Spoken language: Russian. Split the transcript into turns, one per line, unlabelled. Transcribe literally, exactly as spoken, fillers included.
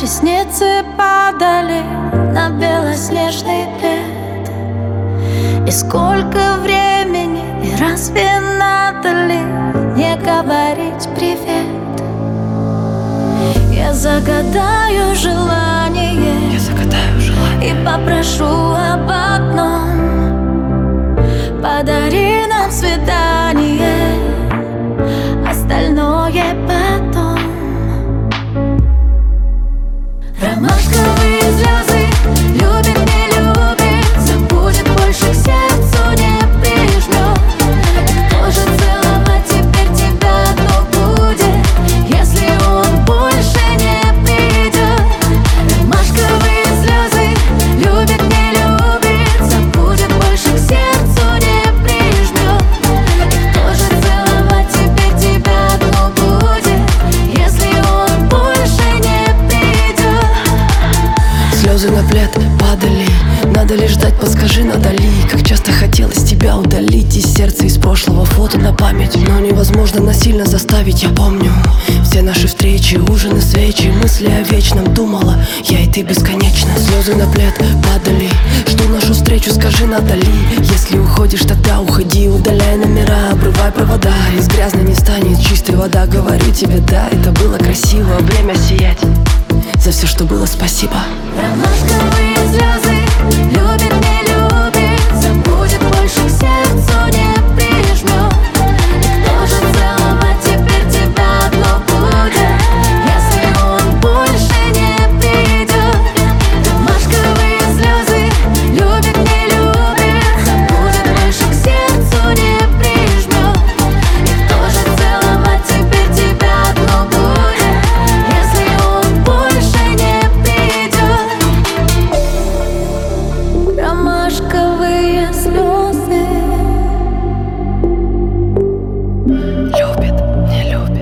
ресницы падали на белоснежный плед. И сколько времени, и разве надо ли не говорить привет? Я загадаю желание,
Я загадаю желание
и попрошу об одном: подари нам свидание, остальное потом. Ромашковые слезы, любит, не любит, забудет, больше к сердцу не прижмет. Кто же целовать теперь тебя одну будет, если он больше не придет? Ромашковые слезы, любит, не любит, забудет, больше к сердцу не прижмет. Кто же целовать теперь тебя одну будет, если он больше не придет?
Слезы на плед падали, надо ли ждать, подскажи, надо ли? Как часто хотелось тебя удалить из сердца, из прошлого фото на память. Но невозможно насильно заставить, я помню все наши встречи, ужины, свечи, мысли о вечном. Думала, я и ты бесконечно. Слезы на плед падали, жду нашу встречу, скажи, надо ли? Если уходишь, тогда уходи, удаляй номера, обрывай провода. Из грязной не станет чистой вода, говорю тебе, да, это было красиво. Время сиять, за все, что было, спасибо.
Ромашковые слезы, любит, не любит, забудет, больше к сердцу не прижмет. Кто же целовать теперь тебя одну будет, если он больше не придет? Ромашковые слезы, любит, не любит, забудет, больше к сердцу не прижмет. И кто же целовать теперь тебя одну будет, если он больше не придет? Ромашковые слезы.
Любит, не любит.